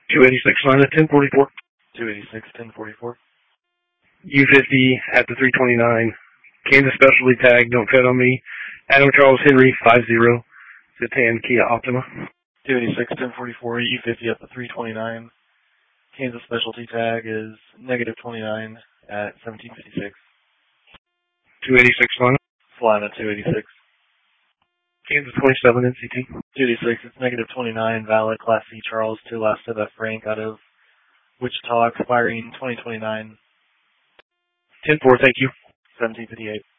286 line at 1044. 286, 1044. U50 at the 329. Kansas Specialty tag, don't fit on me. Adam Charles Henry, 50. Citan Kia Optima. 286, 1044. U50 at the 329. Kansas Specialty tag is negative 29 at 1756. 286 line. Flying at 286. Kansas 27 NCT. 286, it's negative 29, valid, Class C Charles, 2 last of F Frank out of Wichita, expiring 2029. 10-4, thank you. 1758.